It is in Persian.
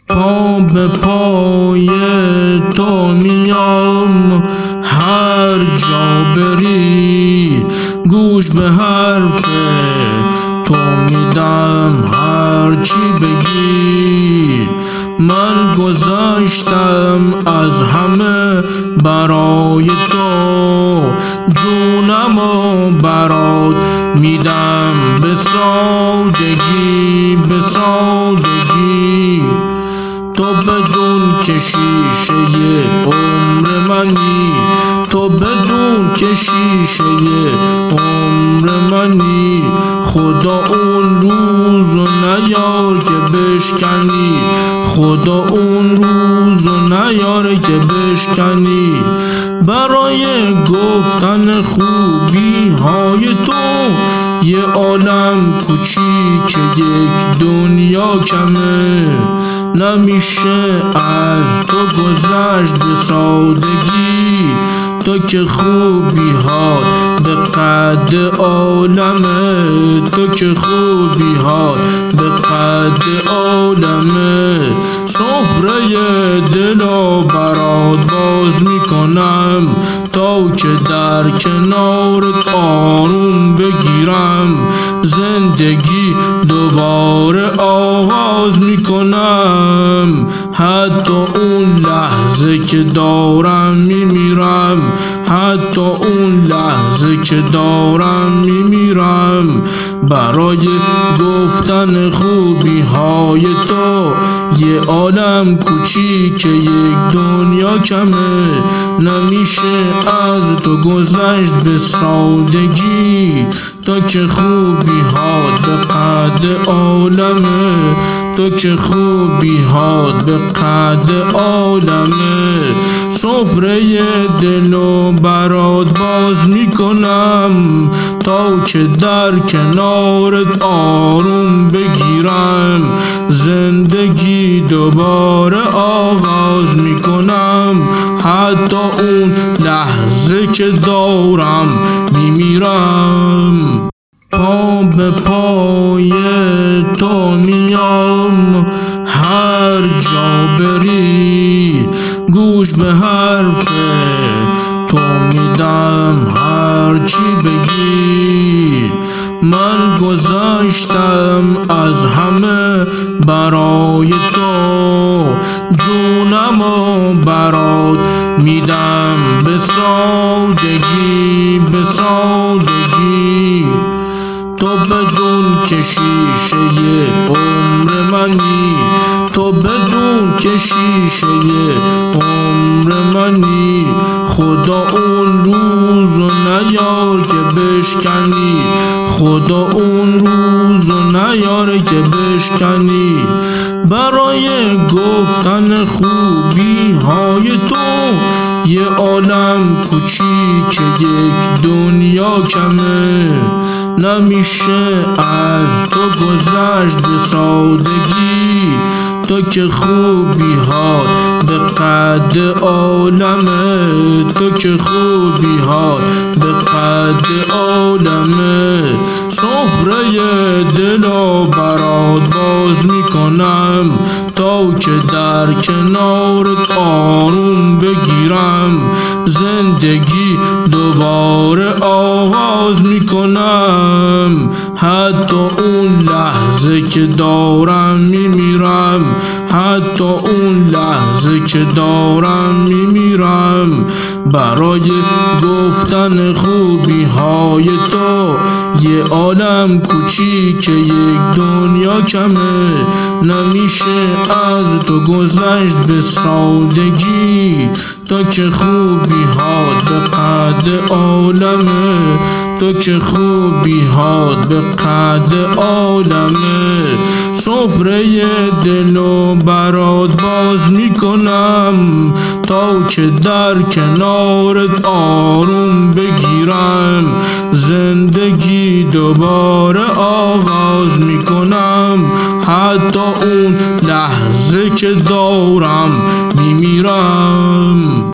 پا به پای تو میام هر جا بری، گوش به حرف تو میدم هر چی بگی. من گذشتم از همه برای تو، جونمو برات میدم به سادگی، به سادگی. تو بدون که شیشه عمر منی، تو بدون که شیشه عمر منی. خدا اون روزو نیار که بشکنی، خدا اون روزو نیار که بشکنی. برای گفتن خوبی های تو یه عالم کوچیک یک دنیا کمه. نمیشه از تو گذشت به سادگی، تو که خوبی ها به قد عالمه، تو که خوبی ها به قد عالمه. سفره دلو برات باز میکنم تا که در کنارت آروم بگیرم. زندگی دوباره آغاز میکنم، حتی اون لحظه که دارم میمیرم، حتی اون لحظه که دارم میمیرم. برای گفتن خوبی های تو یه عالم کوچیک یک دنیا کمه. نمیشه از تو گذشت به سادگی، تو که خوبی هات به قد عالمه، تو که خوبی هات به قد عالمه. سفره دلو برات باز میکنم تا که در کنارت آروم بگیرم. زندگی دوباره آغاز میکنم، حتی اون لحظه که دارم میمیرم. پا به پای تو میام هر جا بری، گوش به حرف تو میدم هر چی بگی. من گذشتم از همه برای تو، جونمو برات میدم به سادگی، به سادگی. تو بدون که شیشه عمر منی، تو بدون که شیشه عمر منی. خدا اون روزو نیار که بشکنی، خدا اون روزو نیار که بشکنی. برای گفتن خوبی های تو یه عالم کوچیک یک دنیا کمه. نمیشه از تو گذشت به سادگی، تو که خوبی ها به قد عالمه، تو که خوبی ها به قد عالمه. سفره دلو برات باز میکنم تا که در کنارت آروم بگیرم. زندگی دوباره آغاز میکنم، حتی اون لحظه که دارم میمیرم، حتی اون لحظه که دارم میمیرم. برای گفتن خوبی های تو یه عالم کوچیک یک دنیا کمه. نمیشه از تو گذشت به سادگی، تو که خوبی هات به قد عالمه، تو که خوبی هات به قد عالمه. سفره دلو برات باز میکنم تا که در کنارت آروم بگیرم. زندگی دوباره آغاز میکنم، حتی اون لحظه که دارم میمیرم.